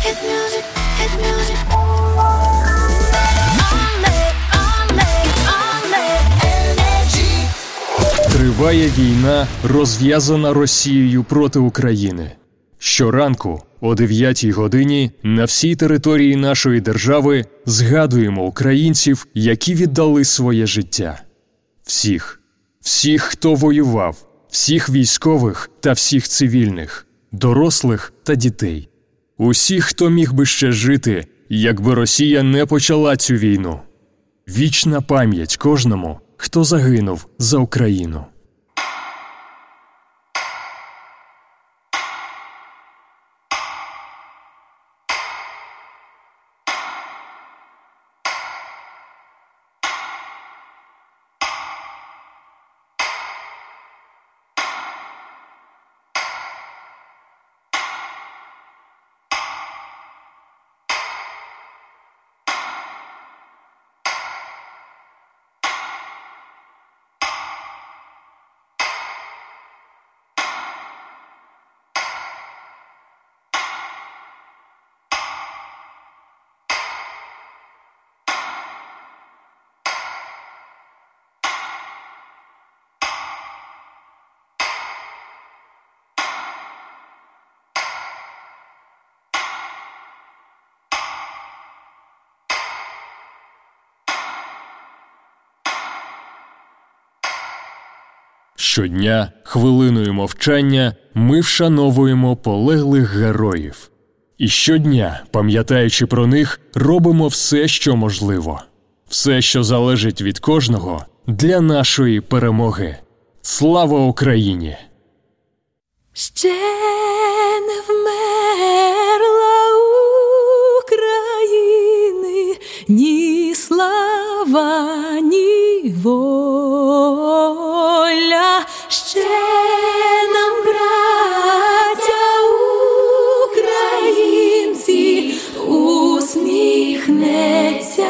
Триває війна, розв'язана Росією проти України. Щоранку о 9-й годині на всій території нашої держави згадуємо українців, які віддали своє життя. Всіх, хто воював, всіх військових та всіх цивільних, дорослих та дітей. Усіх, хто міг би ще жити, якби Росія не почала цю війну. Вічна пам'ять кожному, хто загинув за Україну. Щодня, хвилиною мовчання, ми вшановуємо полеглих героїв. І щодня, пам'ятаючи про них, робимо все, що можливо. Все, що залежить від кожного, для нашої перемоги. Слава Україні! Ще не вмерла України ні слава, ні воля. Ще нам, браття українці, усміхнеться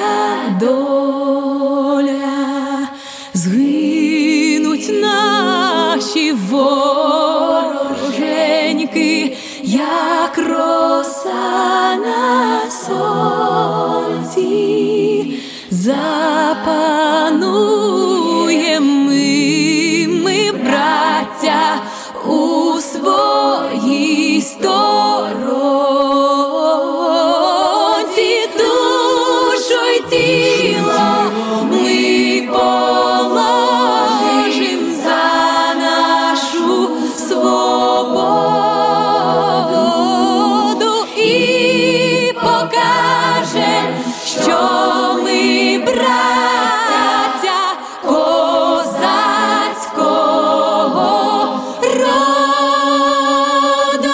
доля. Згинуть наші вороженьки, як роса на сонці. Запануємо ми, браття, у своїй сторонці. Душу й тіло ми положим за нашу свободу і покажем, що ми браття козацького роду.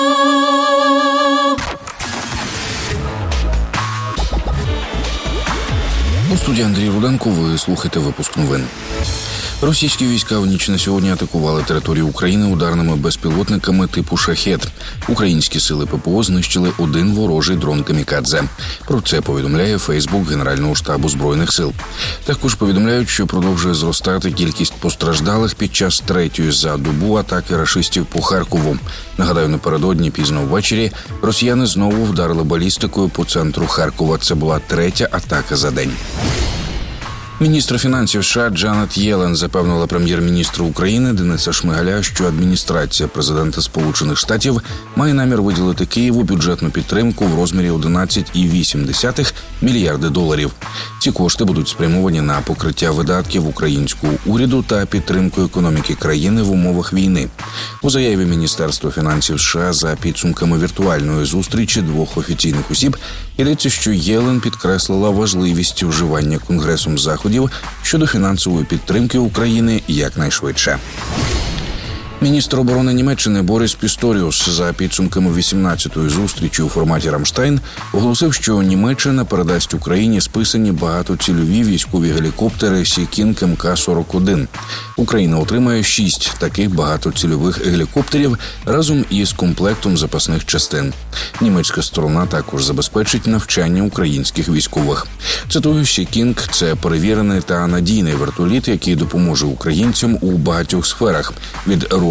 У студії Андрій Руденко, ви слухаєте випуск новин. Російські війська в ніч на сьогодні атакували територію України ударними безпілотниками типу «Шахед». Українські сили ППО знищили один ворожий дрон «Камікадзе». Про це повідомляє Фейсбук Генерального штабу Збройних сил. Також повідомляють, що продовжує зростати кількість постраждалих під час третьої за добу атаки рашистів по Харкову. Нагадаю, напередодні пізно ввечері росіяни знову вдарили балістикою по центру Харкова. Це була третя атака за день. Міністр фінансів США Джанет Єлен запевнила прем'єр-міністра України Дениса Шмигаля, що адміністрація президента Сполучених Штатів має намір виділити Києву бюджетну підтримку в розмірі $11,8 мільярди. Ці кошти будуть спрямовані на покриття видатків українського уряду та підтримку економіки країни в умовах війни. У заяві Міністерства фінансів США за підсумками віртуальної зустрічі двох офіційних осіб йдеться, що Єлен підкреслила важливість вживання Конгресом заходів щодо фінансової підтримки України якнайшвидше. Міністр оборони Німеччини Борис Пісторіус за підсумками 18-ї зустрічі у форматі «Рамштайн» оголосив, що Німеччина передасть Україні списані багатоцільові військові гелікоптери Sea King МК-41. Україна отримає 6 таких багатоцільових гелікоптерів разом із комплектом запасних частин. Німецька сторона також забезпечить навчання українських військових. Цитую, Sea King – це перевірений та надійний вертоліт, який допоможе українцям у багатьох сферах – від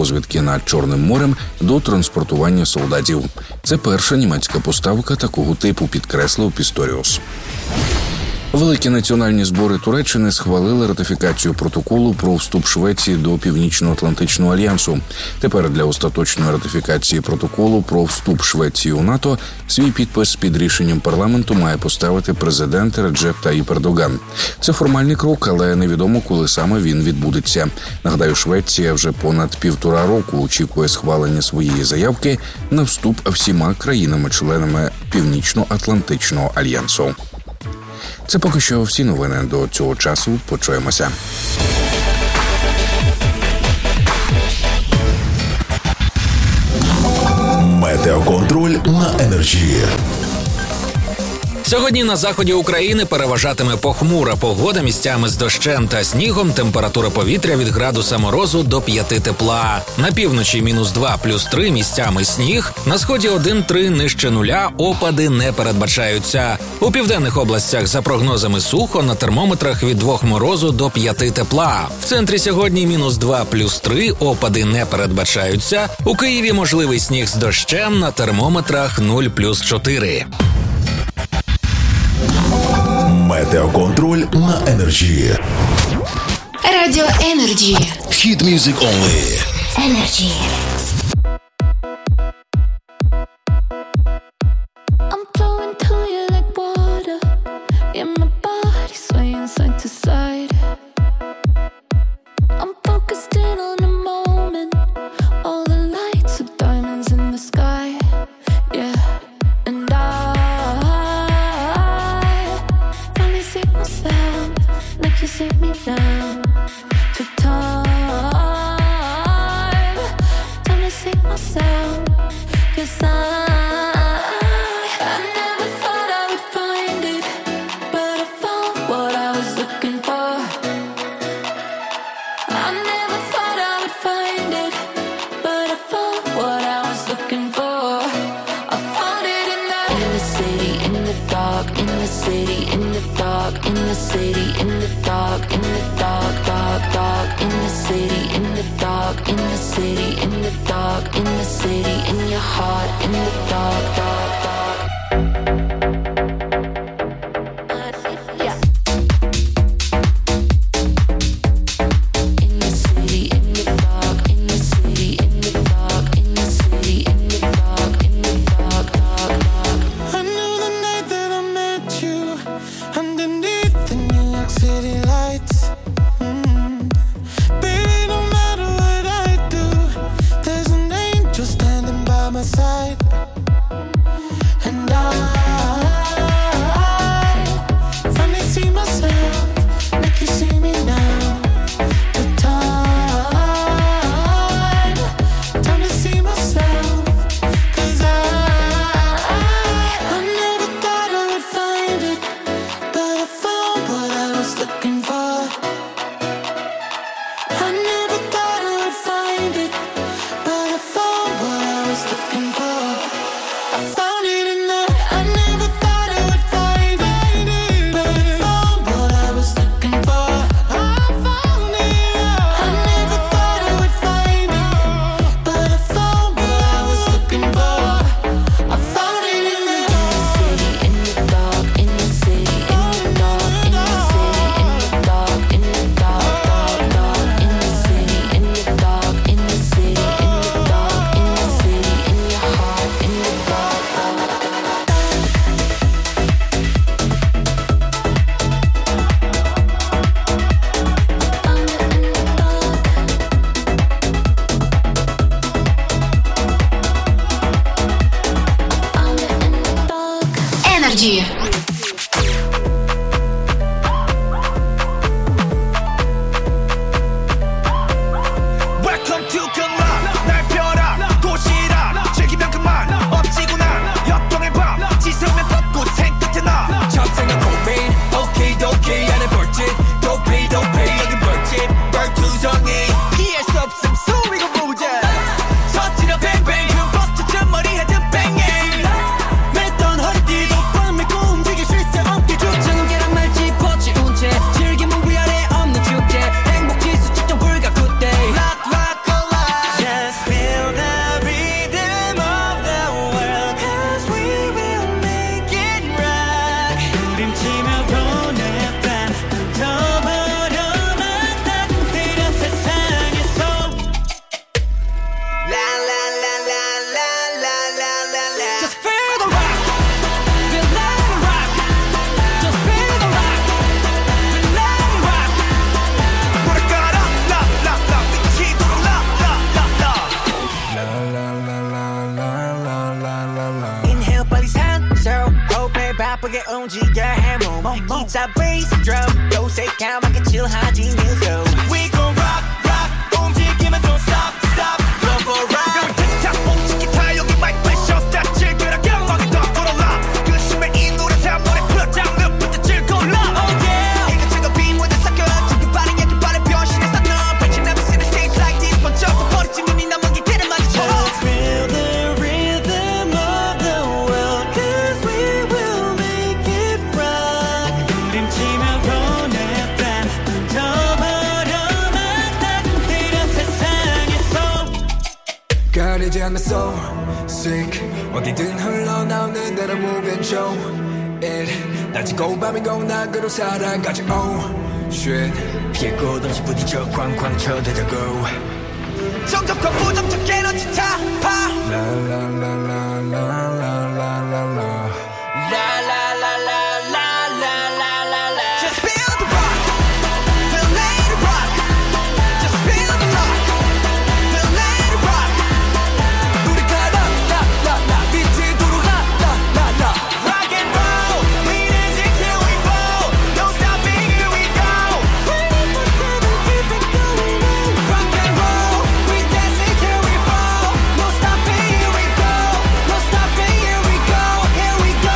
розвідки над Чорним морем до транспортування солдатів. Це перша німецька поставка такого типу, підкреслив Пісторіус. Великі національні збори Туреччини схвалили ратифікацію протоколу про вступ Швеції до Північно-Атлантичного альянсу. Тепер для остаточної ратифікації протоколу про вступ Швеції у НАТО свій підпис під рішенням парламенту має поставити президент Реджеп Таїп Ердоган. Це формальний крок, але невідомо, коли саме він відбудеться. Нагадаю, Швеція вже понад 1,5 року очікує схвалення своєї заявки на вступ всіма країнами-членами Північно-Атлантичного альянсу. Це поки що всі новини до цього часу. Почуємося. Метеоконтроль на Energy. Сьогодні на заході України переважатиме похмура погода місцями з дощем та снігом, температура повітря від градуса морозу до 5 тепла. На півночі -2 +3 місцями сніг, на сході 1-3 нижче нуля, опади не передбачаються. У південних областях за прогнозами сухо, на термометрах від 2 морозу до 5 тепла. В центрі сьогодні -2 +3, опади не передбачаються. У Києві можливий сніг з дощем, на термометрах 0 +4. Метеоконтроль на Energy. Радіо Energy. Hit music only. Energy. I'm flowing to you like water. Yeah, my body swaying side to side. I'm focused in on the moment. All the lights are diamonds in the sky. Yeah, and I see myself like you see me now. Took time to see myself, 'cause I never thought I would find it, but I found what I was looking for. I never thought I would find it, but I found what I was looking for. I found it in the city, in the dark, in the city, in the dark, in the city, in the dark, in the dark, dark, dark, in the city, in the dark, in the city, in the dark, in the city, in your heart, in the dark, dark, dark. Yeah. In the city, in the dark, in the city, in the dark, in the city, in the dark, in the dark, dark, dark. I knew the night that I met you underneath the New York City lights. Baby, no matter what I do, there's an angel standing by my side. And I finally see myself like you see me now. The time to see myself, 'cause I never thought I would find it, but I found what I was looking for. I never thought I would find it, but I found what I was looking for. I found it in the. I never thought I would find it, but I found what I was looking for. I found it. I never thought I would find it, but I found what I was looking for. I found it in the city, in the dark, in the city, in the dark, in the city, in the dark, in the dark, dark, dark, in the city, in the dark, in the city, in the dark, in the city, in your heart, in the dark, dark, dark. Energy. Welcome to 경락 날벼락 도시락 즐기면 그만 엎지고 난 역동의 밤 지새우면 벚꽃 생끝에 나 잡생각 고민 오케이 도케이 안에 벌집 도페이 여기 벌집 벌투성이 피할 수 없음 소리가 보자 서지러 뱅뱅 흠뻑 젖은 머리 헤드 뱅잉 맸던 허리띠도 밤에 꿈 바쁘게 움직여 해몸 기타 베이스 드럼 요색하게 칠하지 new flow We gon' rock rock 움직이면 don't stop stop go for a ride 틱탁 뽕치기 타 여기 마이크 프레셔 다칠 그라 경악이 더 불어라 그 심해 이 노래 다 머리 풀어 down 늪부터 질거라 oh yeah 이거 지금 빈무대 섞여 지금 빠른 얘기 빠른 변신해서 너 But you never seen a stage like this 번쩍 버리지 눈이 남은 길을 마주쳐 Let's feel the rhythm of the world Cause we will make it rock 부림치며 보냈다 던져버려만 따뜻한 세상에서 가리지 않는 soul sick 어디든 흘러나오는 대로 move and show it 낮이고 밤이고 낙으로 살아가지 oh shit 피해 곳 없이 부딪혀 쾅쾅 쳐대자고 정적과 부정적 에너지 타파 la la la la la la la la la Just feel the rock Feel let it rock Just feel the rock Feel let it rock 우리가 라라라라 빛이 도로가 라라라 Rock and roll We dance it till we fall Don't stop it, here we go 24/7 keep it going on Rock and roll We dance it till we fall Don't stop it, here we go Don't stop it, here we go Here we go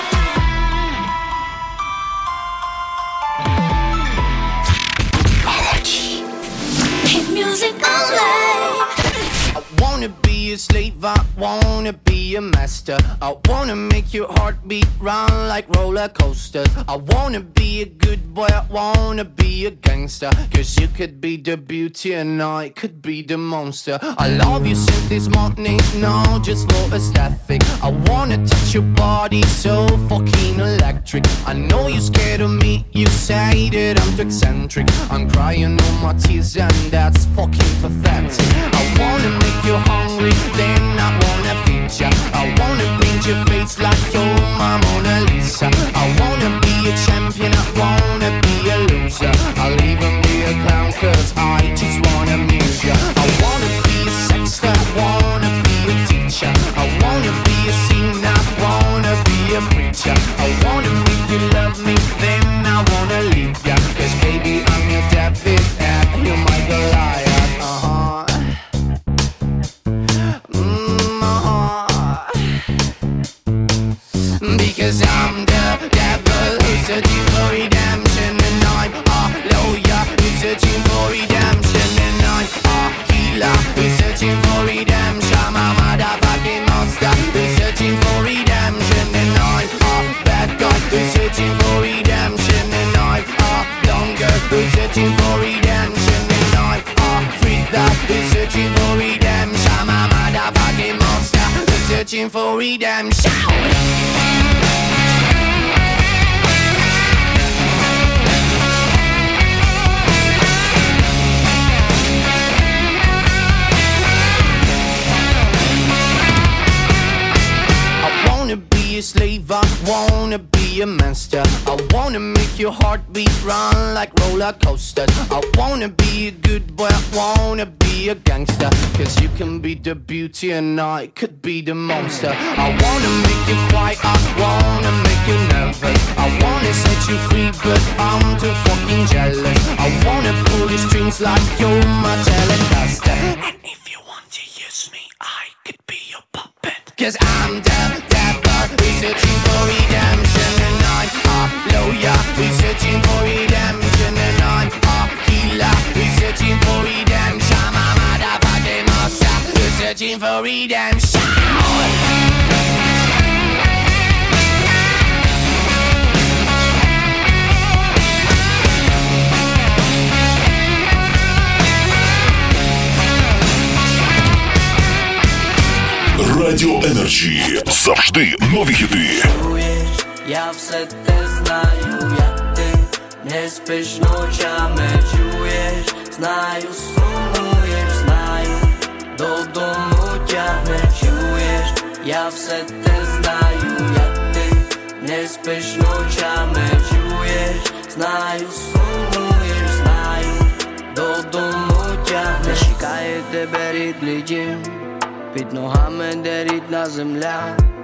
Hit music only. I wanna be a slave, I wanna be a master. I wanna make your heartbeat run like roller coasters. I wanna be a good boy, I wanna be a gangster. Cause you could be the beauty and I could be the monster. I love you since this morning, no, just for aesthetic. I wanna touch your body so fucking electric. I know you're scared of me, you say that I'm too eccentric. I'm crying all my tears and that's fucking pathetic. I wanna make you hungry, then I wanna feed ya. I wanna paint your face like you're my Mona Lisa. I wanna be a champion, I wanna be a loser. I'll even be a clown cause I just wanna amuse ya. I wanna be a sexter, I wanna be a teacher. I wanna be a singer, I wanna be a preacher. I wanna make you love me, then I wanna leave ya. Cause baby I'm your David and you're my Goliath. Because I'm the devil who's searching for redemption. And I'm a lawyer who's searching for redemption. And I'm a healer who's searching for redemption. I'm a motherfucking monster who's searching for redemption. And I'm a bad guy who's searching for redemption. And I'm a dumb girl who's searching for redemption. And I'm a freak that who's searching for redemption. I'm a motherfucking monster who's searching for redemption. A slave, I wanna be a monster. I wanna make your heartbeat run like roller coasters. I wanna be a good boy, I wanna be a gangster. Cause you can be the beauty and I could be the monster. I wanna make you quiet, I wanna make you nervous. I wanna set you free but I'm too fucking jealous. I wanna pull your strings like you're my Telecaster. And if you want to use me, I could be your puppet. Cause I'm the devil, we're searching for redemption. And I'm a lawyer, we're searching for redemption. And I'm a healer, we're searching for redemption. I'm a motherfucking monster, we're searching for redemption. Радіо Енерджі. Завжди нові хіти. Чуєш, я все те знаю, як ти не спиш ночами. Чуєш, знаю, сумуєш, знаю, додому тягне. Чуєш, я все те знаю, як ти не спиш ночами. Чуєш, знаю, сумуєш, знаю, додому тягне. Чекає тебе рідний дім, під ногами де рідна земля.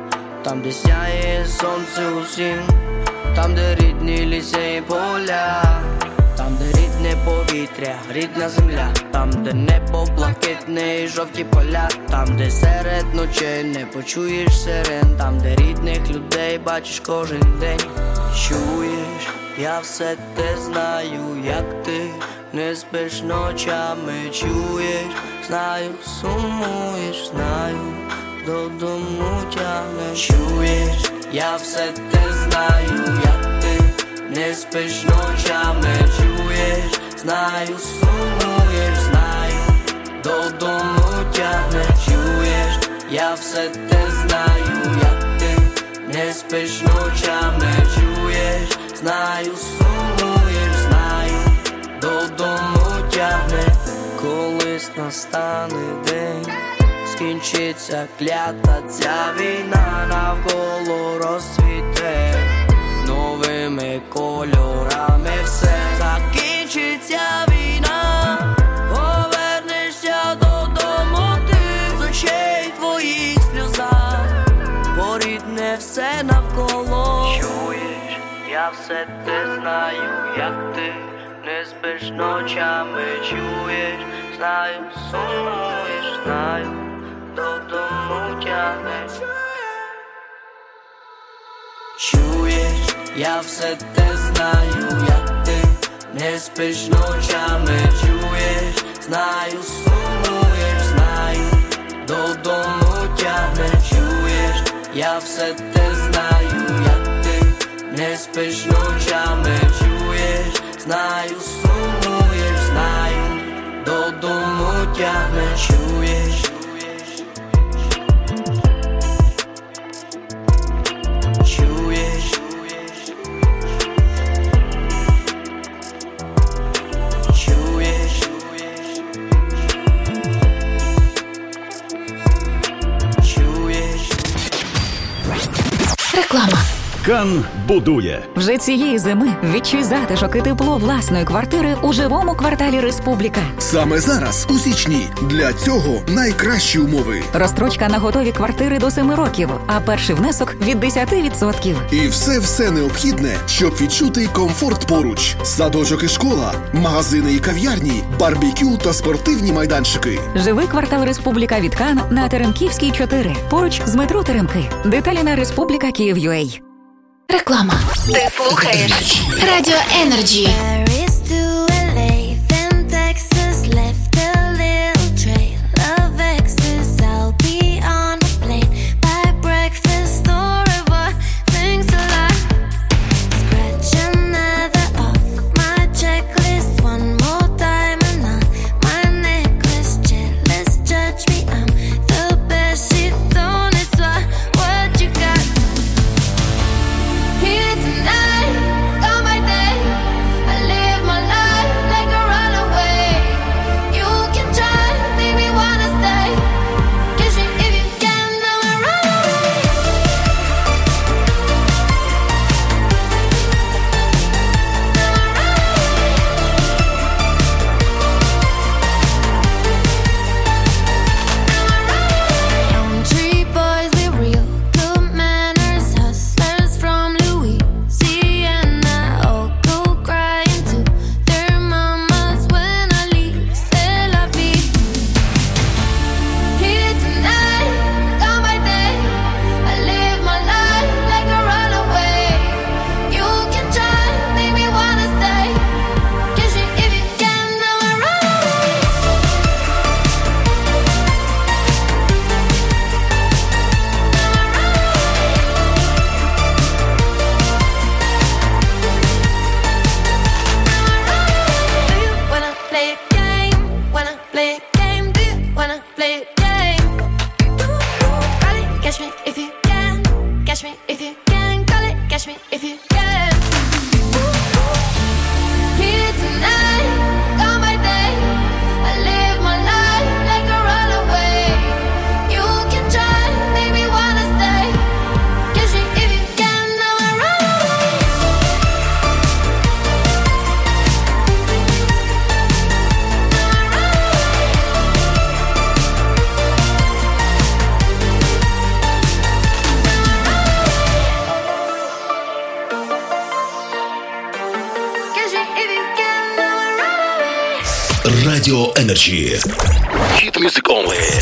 там, де сяє сонце усім, там, де рідні ліси і поля, там, де рідне повітря, рідна земля, там, де небо блакитне і жовті поля, там, де серед ночей не почуєш сирен, там, де рідних людей бачиш кожен день. Чуєш, я все те знаю, як ти не спиш ночами, чуєш, знаю, сумуєш, знаю, додому тягнеш. Чуєш, я все те знаю, як ти не спиш ночами, чуєш, знаю, сумуєш, знаю, додому тягнеш. Чуєш, я все те знаю, як ти не спиш ночами, чуєш, знаю, сумуєш, знаю, додому тягне. Колись настане день, скінчиться клята ця війна, навколо розцвіте новими кольорами все. Закінчиться війна, повернешся додому ти, з очей твоїх сльоза порідне все навколо. Чуєш, я все те знаю, як ти не спиш ночами, чуєш, знаю, сумуєш, знаю, додому тягнеш. Чуєш, я все те знаю, як ти не спиш ночами, чуєш, знаю, сумуєш, знаю, додому тягнеш. Чуєш, я все те знаю, як ти не спиш ночами, чуєш, знаю, сумуєш, знаю, додому тягнеш. Чуєш, чуєш, чуєш, чуєш. Реклама. Кан будує. Вже цієї зими відчуй затишок і тепло власної квартири у живому кварталі Республіка. Саме зараз, у січні, для цього найкращі умови. Розстрочка на готові квартири до 7 років, а перший внесок від 10%. І все необхідне, щоб відчути комфорт поруч. Садочок і школа, магазини і кав'ярні, барбекю та спортивні майданчики. Живий квартал Республіка від Кан на Теремківській, 4, поруч з метро Теремки. Деталі на Республіка Київ.UA. Реклама. Ти слухаєш Радіо Енерджі. Radio Energy. Hit music only.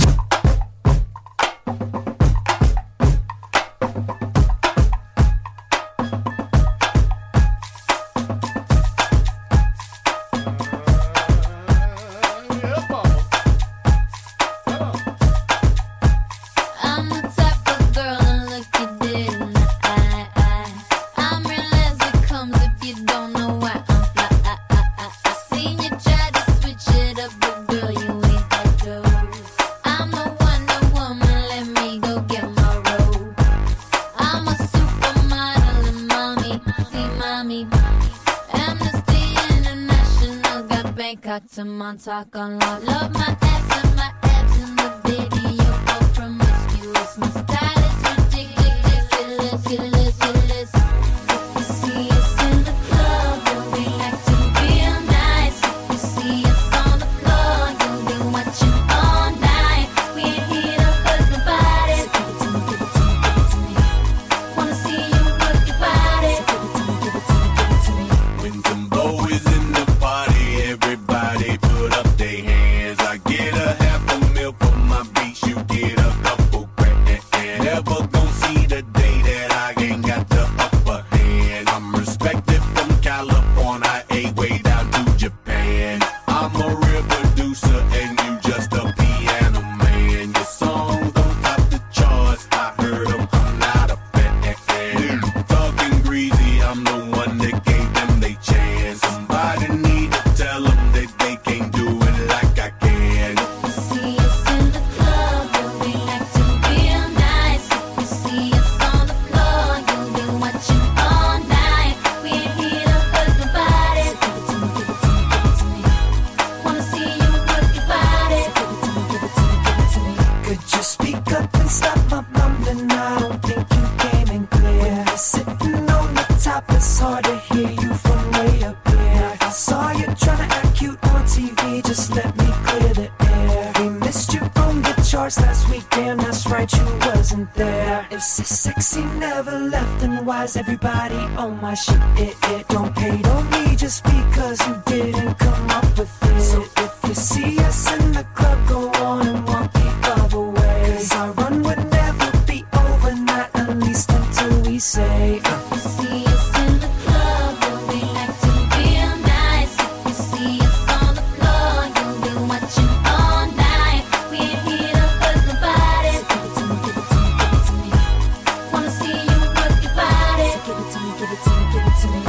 To Montauk on love, love my ass and my abs in the video, all promiscuous. My style is ridiculous, ridiculous. If you see us in the club, you'll be acting real nice. If you see us on the floor, you'll be watching all night. We ain't here to hurt nobody. So give it to me, give it to me, give it to me. Wanna see you work your body. So give it to me, give it to me, give it to me. When Timbo is in the party, everybody put up their hands. I get a half a meal for my beats, you get a couple grand. Never gon' see the day that I ain't got the upper hand. I'm respected from California, way down to Japan. I'm a real producer and you just a piano man. Your songs don't top the charts, I heard them, I'm not a fan. Talking greasy, I'm the one that gave them they chance. Somebody need to tell them that they can't do it like I can. See us in the club, you'll be acting real nice. If you see us on the floor, you'll be watching all night. We ain't here to hurt nobody. So give it to me, give it to me, give it to me. Wanna see you work your body. So give it to me, give it to me, give it to me. Could you speak up and stop my mumbling? I don't think you came in clear. When you're sitting on the top, it's hard to hear you from way up here. I saw you trying to act cute on TV, just let me clear the air. We missed you on the charts last week, damn, that's right, you wasn't there. If so sexy never left, then why's everybody on my shit? Don't hate on me just because you didn't come up with it. So if you see us in the club, go on and walk the other way. 'Cause our run would never be over, not at least until we say You see us in the club, you'll be acting real nice. If you see us on the floor, you'll be watching all night. We ain't here to hurt nobody. So give it to me, give it to me, give it to me. Wanna see you work your body. So give it to me, give it to me, give it to me.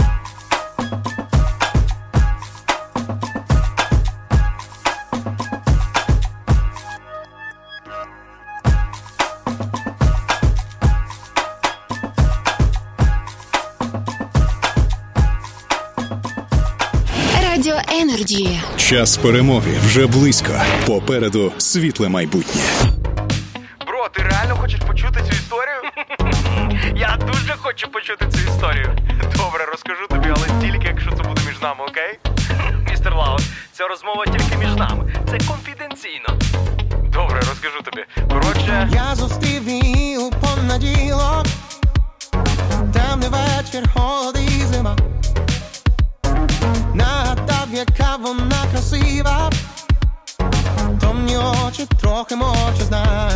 Радіо Енерджі. Час перемоги вже близько. Попереду світле майбутнє. Бро, ти реально хочеш почути цю історію? Я дуже хочу почути цю історію. Добре, розкажу тобі, але тільки якщо це буде між нами, окей? Містер Лаут, ця розмова тільки між нами. Це конфіденційно. Добре, розкажу тобі. Коротше... Я зустрів її у понеділок. Темний вечір, холод і зима. Нагадав, яка вона красива. Томні очі, трохи мовчазна.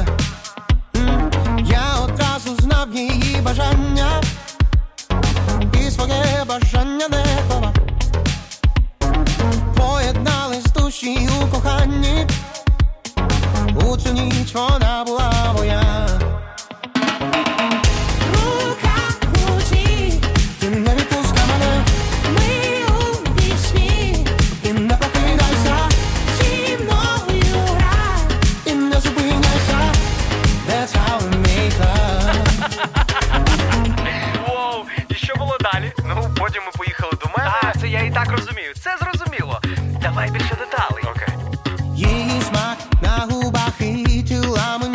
Я одразу знав її бажання. І своє бажання не ховав. Поєднались душі у коханні. У цю ніч вона була моя. Рука в руці, ти не відпускай мене. Ми у вісні, і не прокидайся. Зі мною грай, і не зупиняйся. That's how we make love. Воу, і що було далі? Ну, потім ми поїхали до мене. Так, це я і так розумію. Це зрозуміло. Давай більше деталей. Окей. Її смак на губах і тілами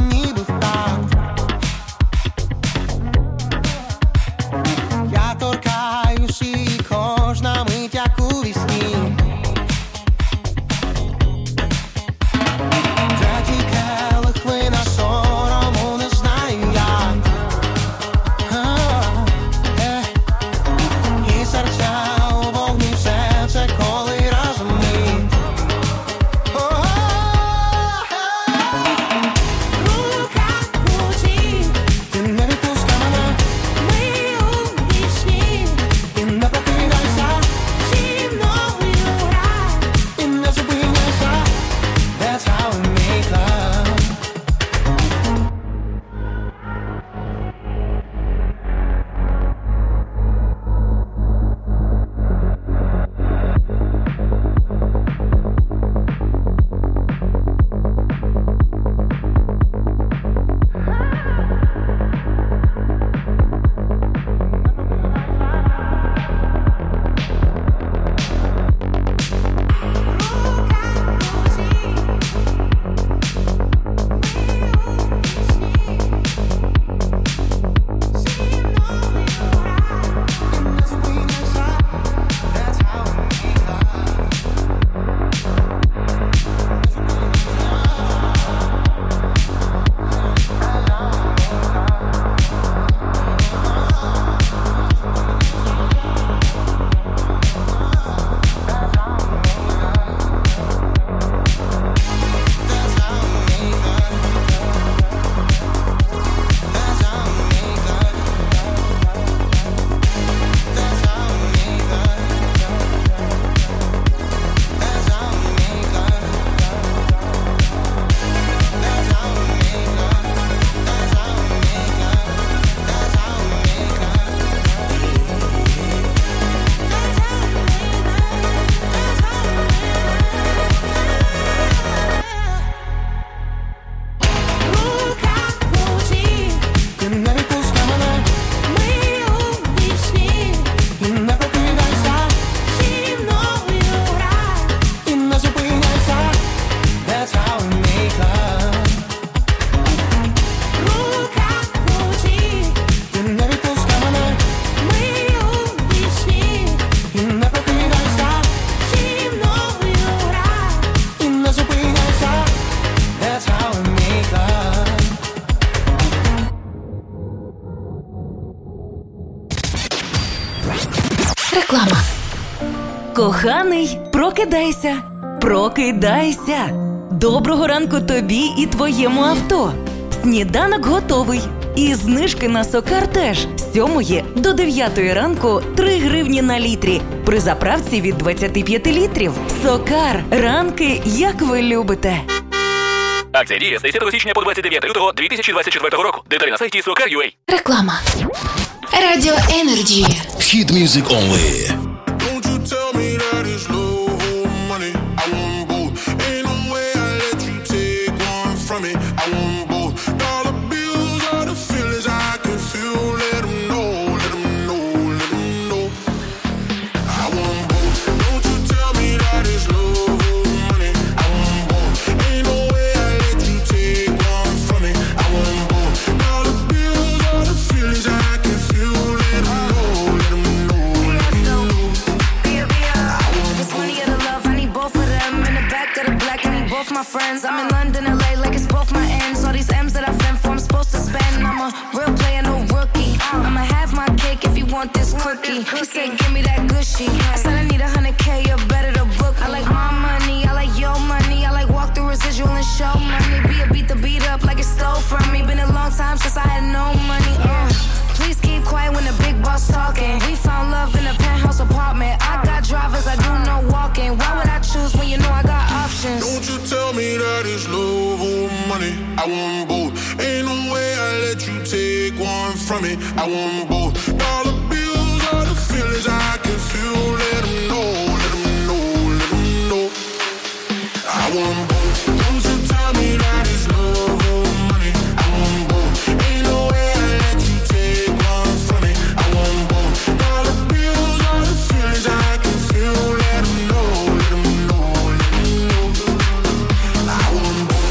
Реклама. Коханий, прокидайся, прокидайся. Доброго ранку тобі і твоєму авто. Сніданок готовий. І знижки на Сокар теж. З 7 до 9 ранку 3 гривні на літрі. При заправці від 25 літрів. Сокар. Ранки, як ви любите. Акція діє з 10 січня по 29 лютого 2024 року. Деталі на сайті Sokar.ua. Реклама. Радіо Енерджі. Hit music only. Don't you tell me that it's love or money. I want both. Ain't no way I let you take one from me. I want both. Dollar bills are the feelings I can feel. Let them know, let them know, let them know. I want both. Don't you tell me that it's love or money. I want both. Ain't no way I let you take one from me. I want both. Dollar bills are the feelings I can feel. Let them know, let them know, let them know. If it's money or the love, I need both of them. In the back of the black, I need both my friends. I'm in London, LA, like it's both my ends. All these M's that I fend for, I'm supposed to spend. I'm a real player, no rookie. I'ma have my cake if you want this cookie. He said, give me that gushy. I said, I need 100K, you better to book. I like my money, I like your money. I like walk through residual and show money. Beat the beat up like it's stole from me. Been a long time since I had no money. Please keep quiet when the big boss talking. We found love in a penthouse apartment. I got drivers, I do no walking. Why would I choose when you know I got options? Don't you tell me that it's love or money. I want both. Ain't no way I let you take one from me. I want both. Dollar bills are the feelings I can feel. Let them know, let them know, let them know. I want both. Don't you tell me that it's love or money. I want both. Ain't no way I let you take one from me. I want both. Dollar bills are the feelings I can feel. Let them know, let them know, let them know. I want both.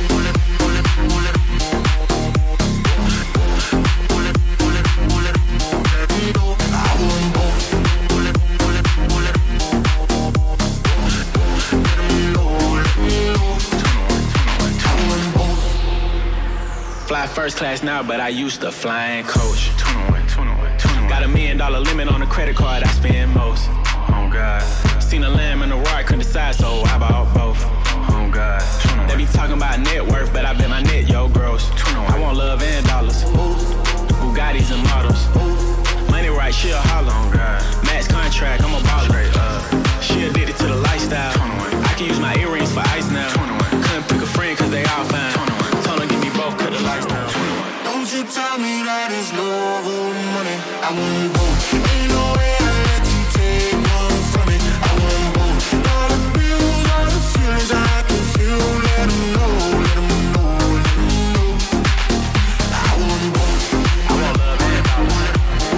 Fly first class now, but I used to flying coach. Got $1 million limit on the credit card I spend most. Oh God. Seen a lamb and a roar, I couldn't decide, so I bought both. Oh God. They be talking about net worth, but I bet my net, yo, gross. I want love and dollars. Bugattis and models. Money right, she a holler. Oh God. Max contract, I'm a baller. She addicted to the lifestyle. I can use my earrings for ice now. Couldn't pick a friend cause they all fine. Told her give me both, cut the lights down. Don't you tell me that it's love or money. I want both. Ain't no way I let you take one from me. I want both. Dollar bills are the feelings I can feel. Let them know, let them know, let them know. I want both. I want love and dollars.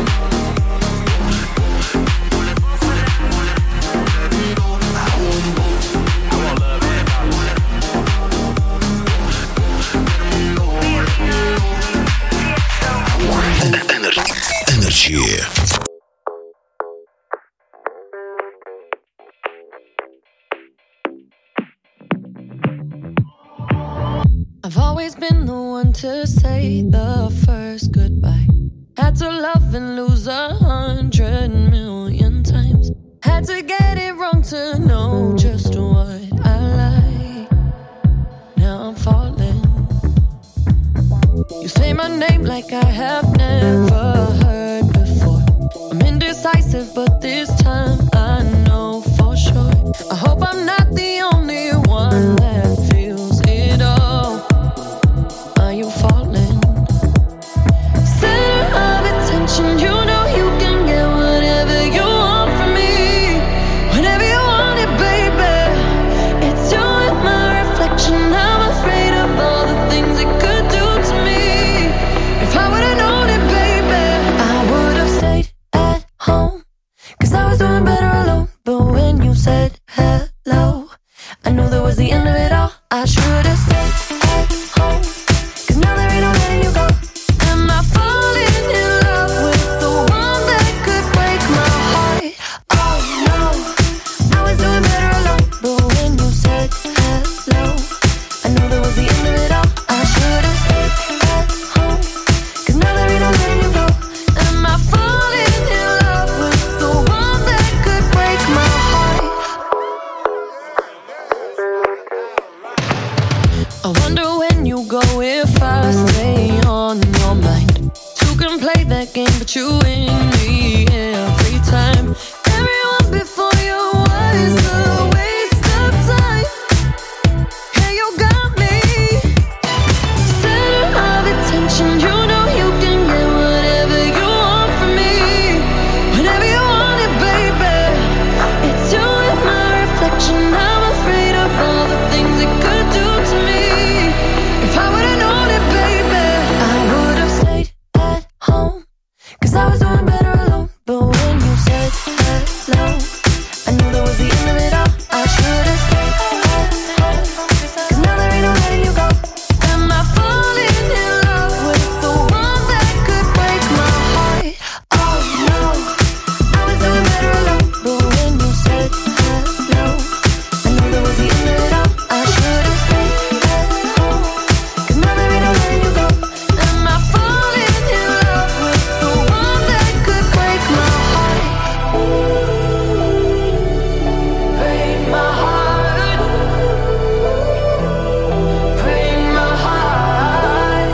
I want both. I want love and dollars. Energy. I've always been the one to say the first goodbye. Had to love and lose 100 million times. Had to get it wrong to know just what I like. Now I'm falling. You say my name like I have never heard before. I'm indecisive, but this time I know for sure. I hope I'm not the only one that feels it all. Are you falling? Center of attention, you know you can get whatever you want from me. Whenever you want it, baby. It's you and my reflection. I'm afraid of all the things it could do to me. If I would've known it, baby, I would've stayed at home. 'Cause I was doing better alone. But when you said hello, I knew that was the end of it all. I should've stayed at home. 'Cause now there ain't no letting you go. Am I falling in love with the play that game, but you win me every time. Everyone before you was a waste of time. Hey, you got me center of attention. You know you can get whatever you want from me, whenever you want it, baby. It's you and my reflection. I'm afraid of all the things it could do to me. If I would've known it, baby, I would've stayed at home, 'cause I was doing better alone. But when you said hello, I knew that was the end of it all. I should've stayed at home, 'cause now there ain't no letting you go. Am I falling in love with the one that could break my heart? Oh no, I was doing better alone. But when you said hello, I knew that was the end of it all. I should've stayed at home, 'cause now there ain't no letting you go. Am I falling in love with the one that could break my heart? Break my heart. Break my heart.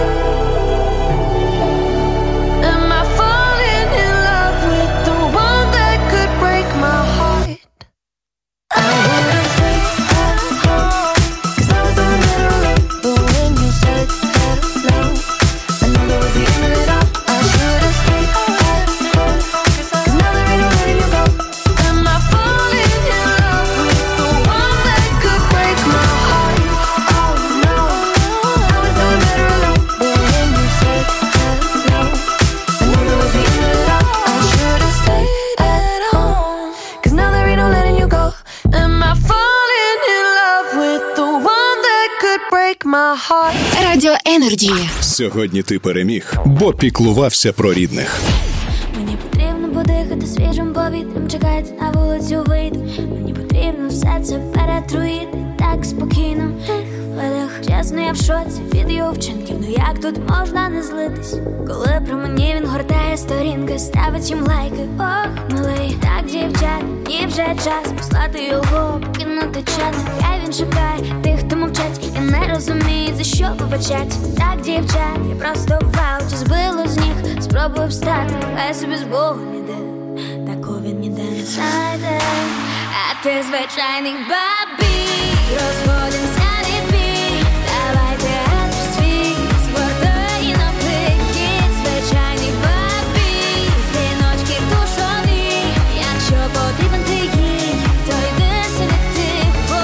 Am I falling in love with the one that could break my heart? I would've stayed at home, 'cause I was doing better alone. But when you said hello, I knew that was the end of it all. I should've stayed at home, 'cause now there ain't no letting you go. Am I falling in love with the one that could break my heart? Oh no, I was doing better alone. But when you said hello, I knew that was the end of it all. I should've stayed at home, 'cause now there ain't no letting you go. Am I falling in love with the one that could break my heart? Радіо Енерджі. Сьогодні ти переміг, бо піклувався про рідних. Мені потрібно подихати свіжим повітрям, чекати на вулицю вийду. Мені потрібно все це перетруїти так спокійно. Видих, чесно, я в шоці від його вчинків. Ну як тут можна не злитись, коли про мені він гортає сторінки, ставить їм лайки. Ох, милий, так дівчат, і вже час послати його, покинути чат. Хай він шукає тих, хто мовчать і не розуміє, за що вибачать. Так дівчат, я просто в ауті збило з ніг, спробую встати, хай собі з Богом іде, такого він ніде не знайде. А ти звичайний бабій, розходимся від бій. Давайте адже свій, спортої наприкій. Звичайний бабій, дзвіночки душові. Якщо потрібен ти їй, то йди собі тихо.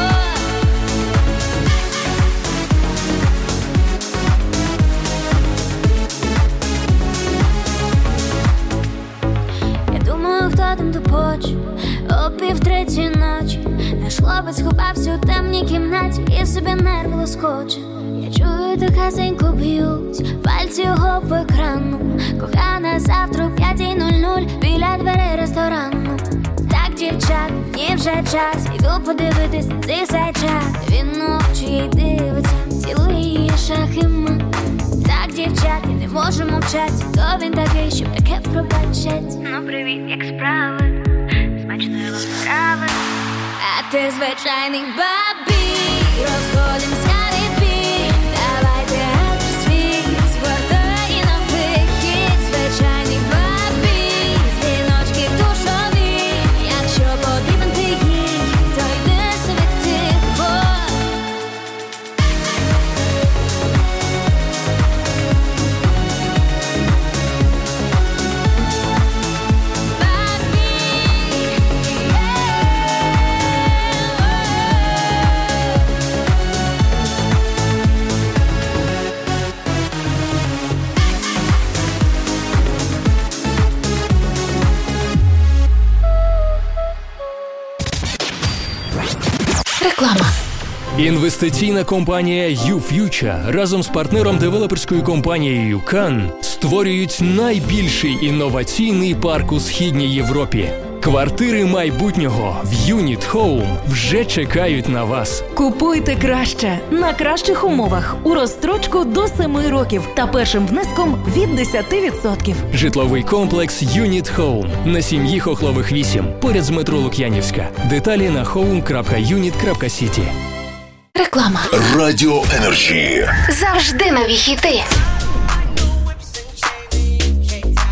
Я думаю, хто там тупоче о 2:30 ночі. Наш хлопець ховався у темній кімнаті і собі нерви лоскоче. Я чую, тихесенько б'ють пальці його по екрану. Кохана, завтра о 5:00 біля дверей ресторану. Так, дівчат, мені вже час, йду подивитись на цей сайт-чат. Він очі їй дивиться, цілує її шах і мат. Так, дівчат, я не можу мовчать, то він такий, щоб таке пробачать. Ну привіт, як справи? Смачної вам справи. А ти звичайний бабій, розходимся від бій. Давайте адже свій, спортої наприкій. Звичайний бабій, дзвіночки душові. Якщо потрібен ти їй, то йди собі тихо. Реклама. Інвестиційна компанія YouFuture разом з партнером-девелоперською компанією Cannes створюють найбільший інноваційний парк у Східній Європі. Квартири майбутнього в Unit Home вже чекають на вас. Купуйте краще, на кращих умовах, у розстрочку до 7 років та першим внеском від 10%. Житловий комплекс Unit Home на Сім'ї Хохлових 8, поряд з метро Лук'янівська. Деталі на home.unit.city. Реклама. Радіо Енерджі. Завжди нові хіти.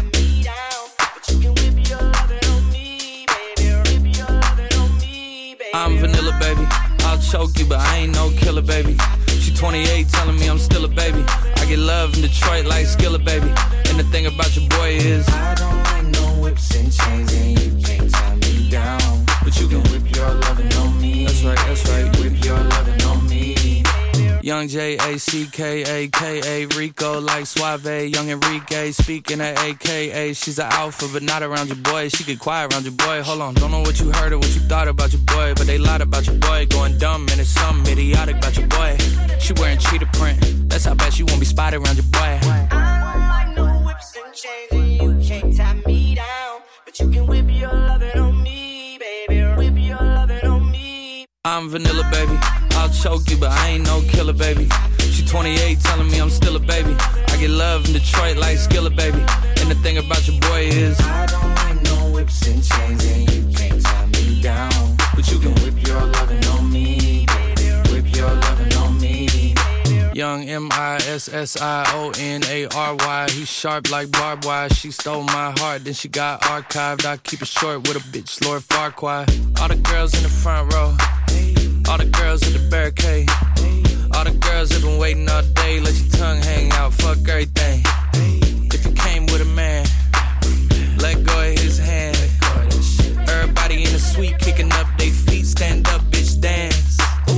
choke you, but I ain't no killer, baby. She 28, telling me I'm still a baby. I get love in Detroit like Skillet, baby. And the thing about your boy is I don't like no whips and chains, and you can't tie me down. But you can whip your lovin' on me. That's right. Whip your lovin' on me. Young J-A-C-K-A-K-A, Rico like Suave, Young Enrique, speaking at AKA. She's an alpha, but not around your boy. She get quiet around your boy. Hold on, don't know what you heard or what you thought about your boy, but they lied about your boy. Going dumb, and it's something idiotic about your boy. She wearing cheetah print, that's how bad she won't be spotted around your boy. I don't like no whips and chains, and you can't tie me down. But you can whip your lovin' on me, baby. Whip your lovin' on me. I'm vanilla, baby. I'll choke you, but I ain't no killer, baby. She 28, telling me I'm still a baby. I get love in Detroit like Skillet, baby. And the thing about your boy is I don't like no whips and chains, and you can't tie me down. But you can whip your lovin' on me, baby. Whip your lovin' on me. Young M-I-S-S-I-O-N-A-R-Y. He's sharp like barbed wire. She stole my heart, then she got archived. I keep it short with a bitch, Lord Farquaad. All the girls in the front row, all the girls at the barricade, all the girls that been waiting all day. Let your tongue hang out, fuck everything. If you came with a man, let go of his hand. Everybody in the suite kicking up their feet. Stand up, bitch, dance.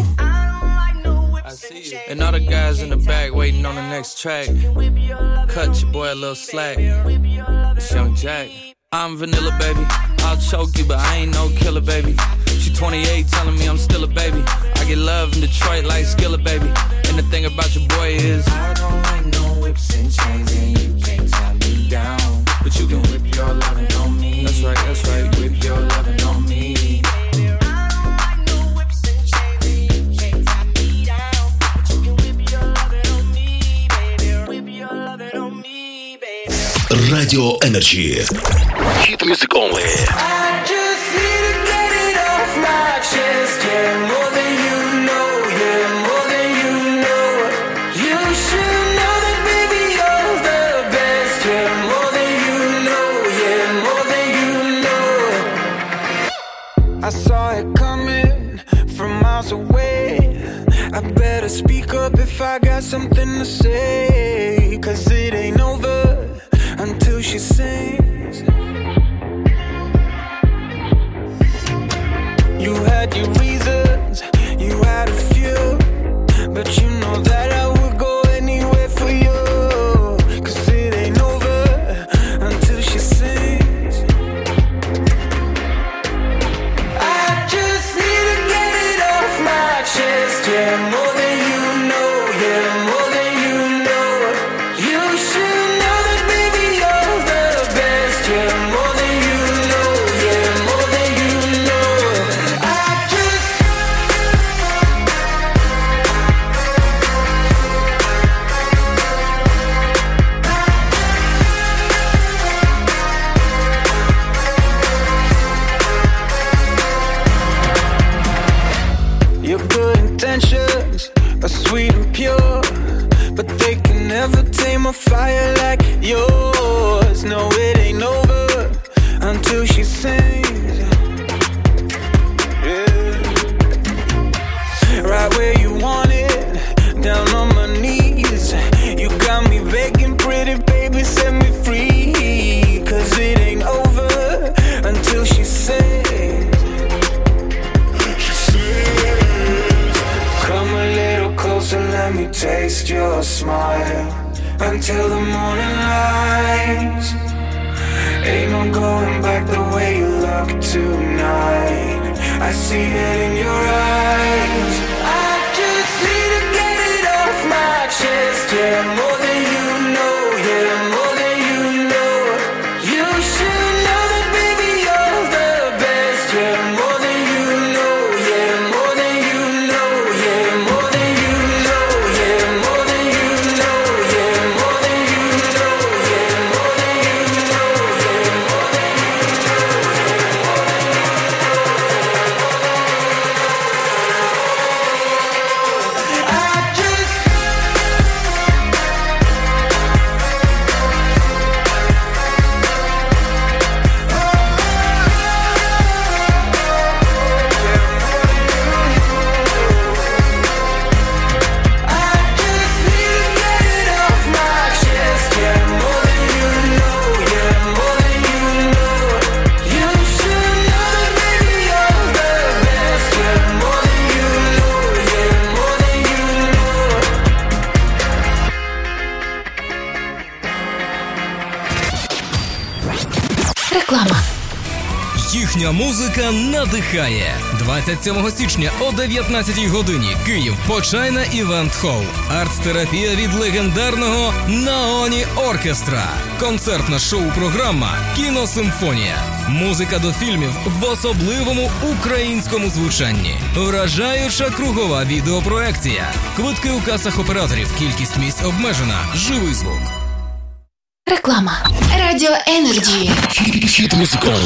I see you. And all the guys in the back waiting on the next track. Cut your boy a little slack. It's Young Jack. I'm vanilla, baby. I'll choke you, but I ain't no killer, baby. She 28, telling me I'm still a baby. I get love in Detroit like Skillet, baby. And the thing about your boy is I don't like no whips and chains, and you can't tie me down. But you can whip your lovin' on me. That's right. Whip your lovin' on me. Radio Energy. Hit music only. I just need to get it off my chest. Yeah, more than you know. Yeah, more than you know. You should know that, baby, you're the best. Yeah, more than you know. Yeah, more than you know. I saw it coming from miles away. I better speak up if I got something to say. 'Cause it ain't over until she sings. You had your reasons, you had a few, but you know that I would go anywhere for you. 'Cause it ain't over until she sings. I just need to get it off my chest. Yeah, more than you know. Yeah, more than you know. You should know that, baby, you're the best. Yeah, more than you know. Yeah, more than you know. I just your good intentions are sweet and pure, but they can never tame a fire like yours. No, it ain't over until she sings. Yeah. Right where you want it, down on my knees. You got me begging, pretty baby, set me free. 'Cause it ain't over until she sings. Come a little closer, let me taste your smile until the morning light. Ain't no going back the way you look tonight. I see it in your eyes. I just need to get it off my chest. Yeah, more than you know. Yeah, more than you know. You should know that, baby, you're the best. Yeah, more than you know. Yeah, more than you know. Yeah, more than you know. Yeah, more than you know. Yeah, more than you know. Yeah, more than you know. Yeah, more than you know. I just Реклама. Їхня музика надихає. 27 січня о 19 годині. Київ. Почайна Івент Холл. Арт-терапія від легендарного Наоні Оркестра. Концертна шоу-програма «Кіносимфонія». Музика до фільмів в особливому українському звучанні. Вражаюча кругова відеопроекція. Квитки у касах операторів. Кількість місць обмежена. Живий звук. Реклама. Радіо Енерджі. Хіт музикальний.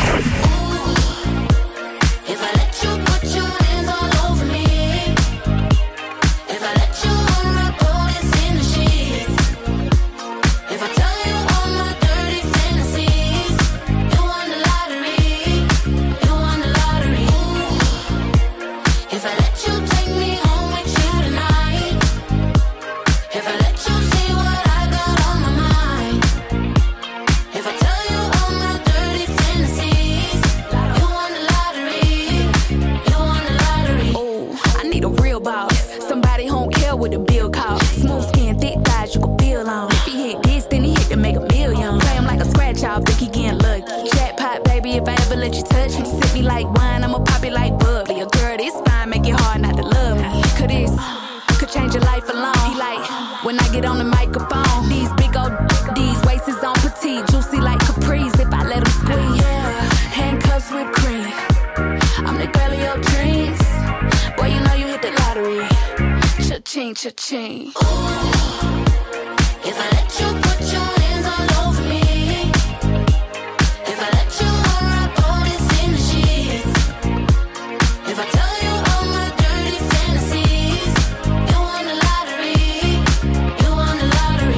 Cha-ching. If I let you put your hands all over me, if I let you unwrap all this in the sheets, if I tell you all my dirty fantasies, you won the lottery, you won the lottery.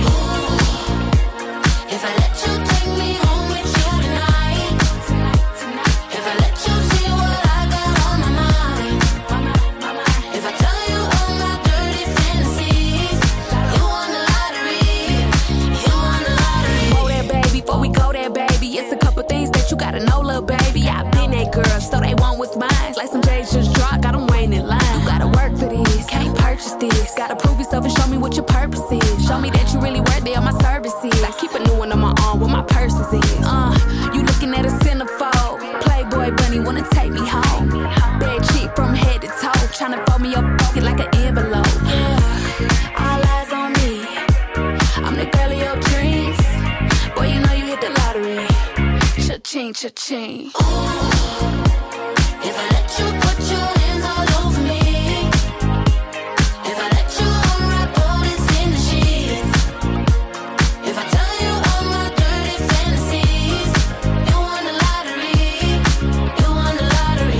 If I let you take me home with you tonight, if I let you see what I got on my mind, if I tell you all my dirty fantasies, you won the lottery, you won the lottery. Whoa there, baby, before we go there, baby, it's a couple things that you gotta know, little baby. I've been that girl, so they want what's mine. Like some J's just dropped, got them waiting in line. You gotta work for this, can't purchase this. Gotta prove yourself and show me what your purpose is. Show me that you really worthy of my services. I keep a new one on my arm where my purses is. You looking at a centerfold. Playboy bunny wanna take me home. Bad chick from head to toe, tryna fold me up pocket like an envelope. Yeah, all eyes on me. I'm the girl of your dreams. Boy, you know you hit the lottery. Cha-ching, cha-ching. If I let you put your hands all over me, if I let you unwrap all this in the sheets, if I tell you all my dirty fantasies, you won the lottery, you won the lottery.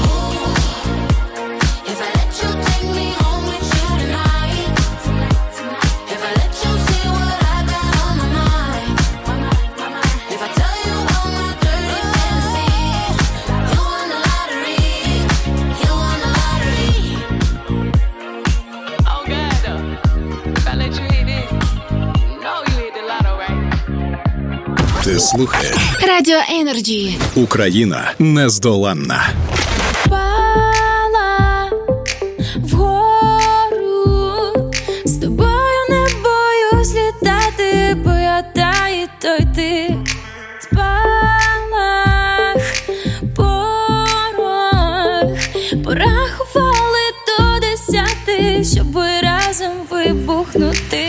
If I let you take me home with you tonight, if I let you see what I got on my mind, if I tell you all my dirty fantasies, you won the lottery, you won the lottery. Oh God, if I let you hit this, you know you hit the lotto, right? Ти слухаєш Радіо Енерджі. Україна нездоланна. Пала вгору, з тобою не боюсь літати, бо я та і той ти. Спалах порох, порахували до 10, щоб разом вибухнути.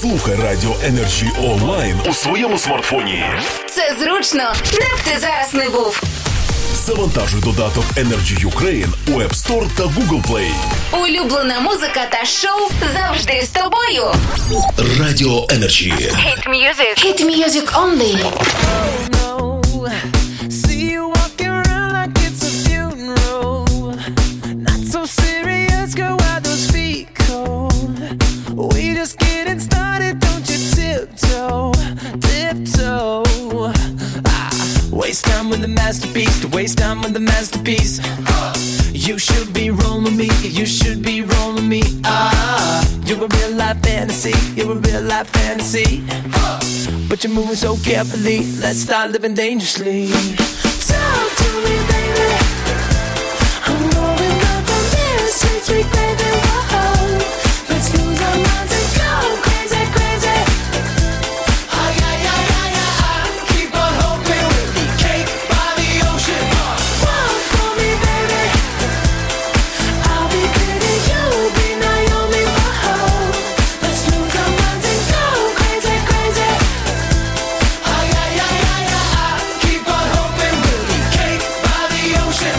Слухай Радіо Energy онлайн у своєму смартфоні. Це зручно, де б ти зараз не був. Завантажуй додаток Energy Ukraine у App Store та Google Play. Улюблена музика та шоу завжди з тобою. Радіо Energy. Hit music. Hit music only. See you walking around like it's a funeral. Not so serious, girl, why those feet cold? We just getting started, don't you tiptoe, tiptoe. Waste time with the masterpiece, to waste time with the masterpiece. You should be rolling me, you should be rolling me. You're a real life fantasy, you're a real life fantasy. But you're moving so carefully, let's start living dangerously. Talk to me, baby. I'm rolling up on this sweet, sweet baby. Whoa. Let's lose our minds and go crazy, crazy. Ay, ay, ay, ay, ay. Keep on hoping we'll be cake by the ocean. Walk for me, baby. I'll be pretty, you'll be Naomi. Whoa. Let's lose our minds and go crazy, crazy. Ay, ay, ay, ay, ay. Keep on hoping we'll be cake by the ocean.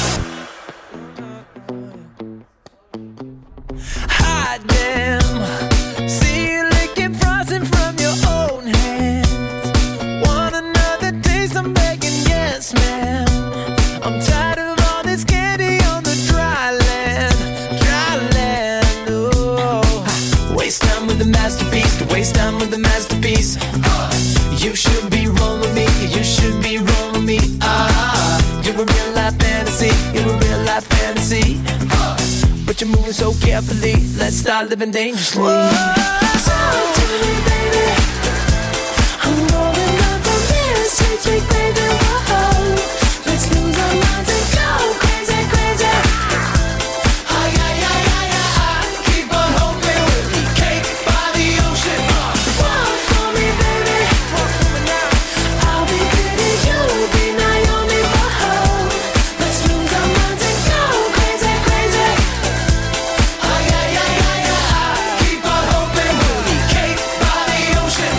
Hot damn. See you licking frosting from your own hands. Want another taste? I'm begging, yes, ma'am. I'm tired of all this candy on the dry land, dry land. Oh, waste time with the masterpiece, to waste time with the masterpiece. You should be rolling me, you should be rolling me. You're a real life fantasy, you're a real life fantasy. But you're moving so carefully, let's start living dangerously. Talk to me, baby. I'm rolling up on this sweet, sweet baby. Whoa. Let's lose our minds and go crazy, crazy. Ay, ay, ay, ay, ay. Keep on hoping we'll be cake by the ocean. Walk for me, baby. Walk for me now. I'll be pretty, you'll be Naomi. Whoa. Let's lose our minds and go crazy, crazy. Ay, ay, ay, ay, ay. Keep on hoping we'll be cake by the ocean.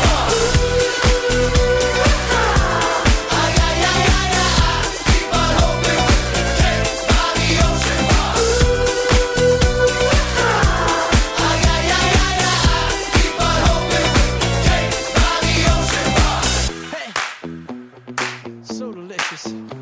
Ay, ay, ay, ay, ay. Keep on hoping we'll be cake by the ocean. Ay, ay, ay, ay, ay. Keep on hoping we'll be cake by the ocean. Hey, so delicious.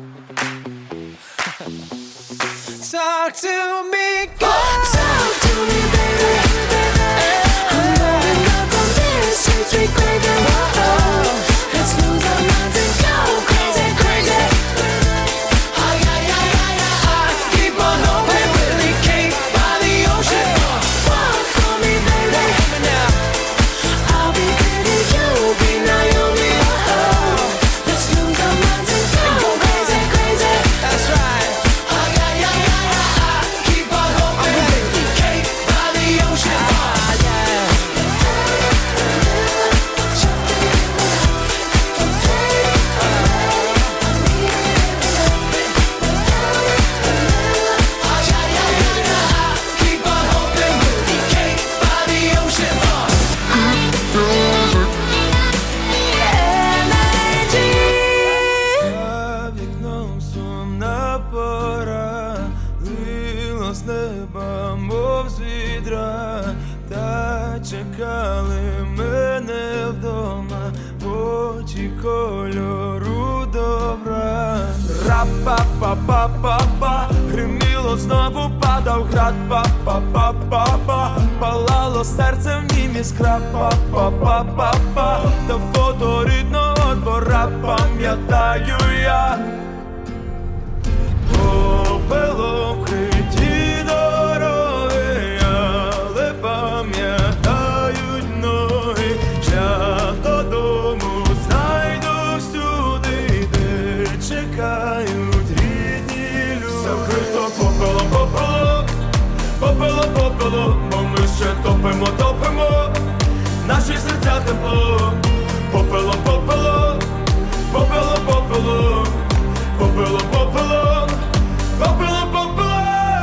Talk to me, girl. Talk to me, baby. I'm rolling up on this sweet, sweet baby. Whoa. Let's lose our minds and go crazy, crazy. Ay, ay, ay, ay, ay. Keep on hoping we'll be cake by the ocean. Walk for me, baby. I'll be pretty, you'll be Naomi. Whoa. Let's lose our minds and go crazy, crazy. That's right. Ay, ay, ay, ay, ay. Keep on hoping we'll be cake by the ocean. Keep on hoping we'll be cake by the ocean. За вікном сумна пора, лило з неба, мов з відра, та чекали мене вдома, очі кольору добра. Ра-па-па-па-па-па, гриміло, знову падав град, па-па-па-па-па, палало серце в нім іскра, па-па-па-па-па, та фото рідного двора пам'ятаю я. Попело вкриті дороги, але пам'ятають ноги, шлях додому знайду всюди, де чекають рідні люди. Закрито попелом, попелом, попелом, попелом, бо ми ще топимо, топимо, наші серця тепло. Попелом, попелом, попелом, попелом, попелом, попелом, попелом, попелом.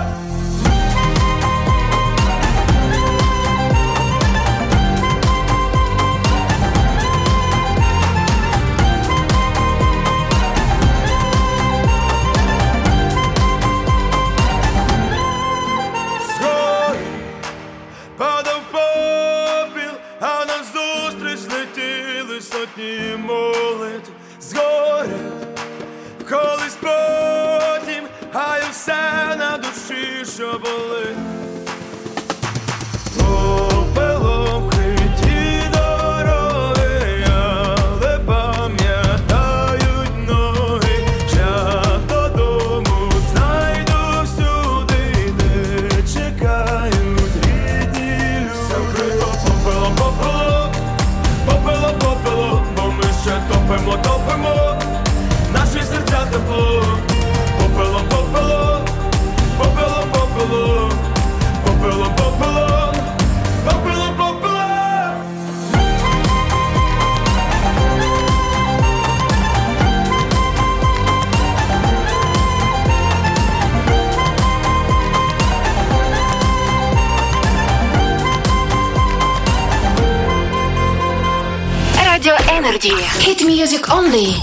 Energy. Hit music only.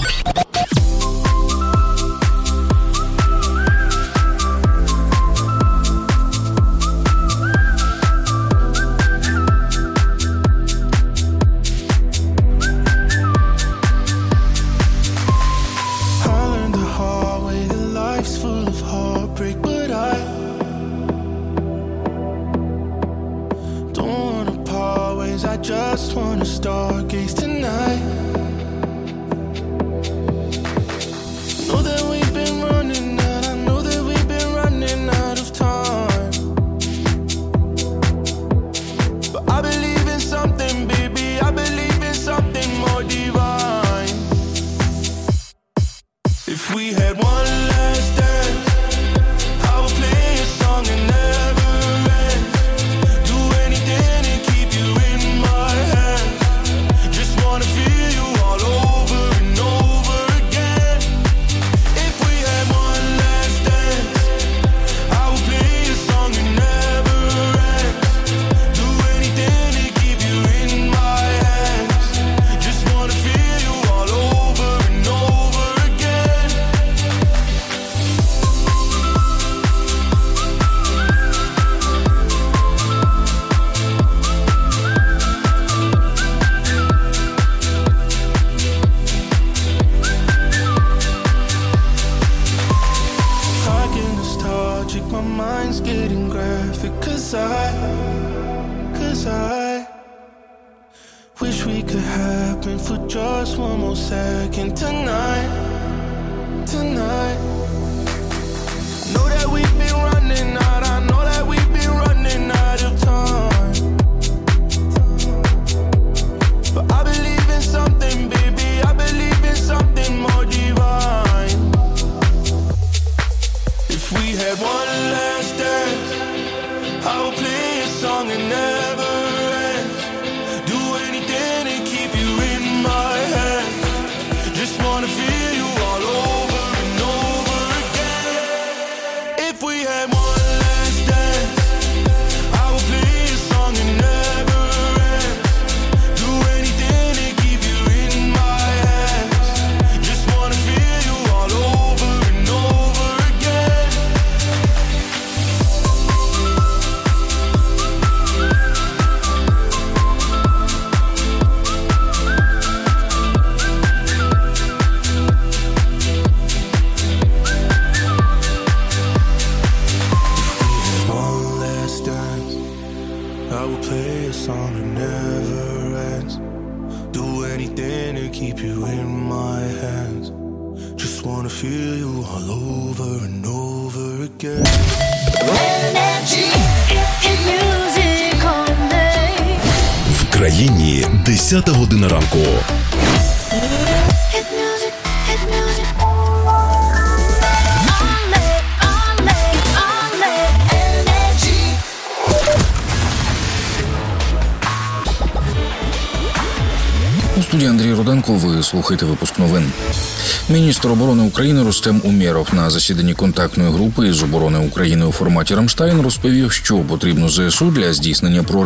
Just wanna stargaze tonight. Know that we've been running out. I know that we've been running out of time. But I believe in something, baby. I believe in something more divine. If we had one last dance, I would play a song and never end. Do anything to keep you in my hands. Just wanna feel you all over and over again. If we had one last dance, I would play a song and never end. Do anything to keep you in my hands. Just wanna feel you all over and over again. I get nostalgic, my mind's getting graphic. Cause I wish we could happen for just one more second tonight. Know that we've been running out. I know that we've been running out of time. But I believe in something, baby. I believe in something more divine. If we had one last dance, I would play a song and never end. Do anything to keep you in my hands. Just wanna feel you all over and over again. If we had one last dance, I would play a song and never end. Do anything to keep you in my hands. Just wanna feel you all over and over again. One last dance, I will play a song that never ends. Do anything to keep you in my hands. Just wanna feel you all over and over again. Hit music only. В країні 10 година ранку. Hit music, hit music. Only energy. У студії Андрій Руденко. Ви слухаєте випуск новин. Міністр оборони України Рустем Умєров на засіданні контактної групи із оборони України у форматі «Рамштайн» розповів, що потрібно ЗСУ для здійснення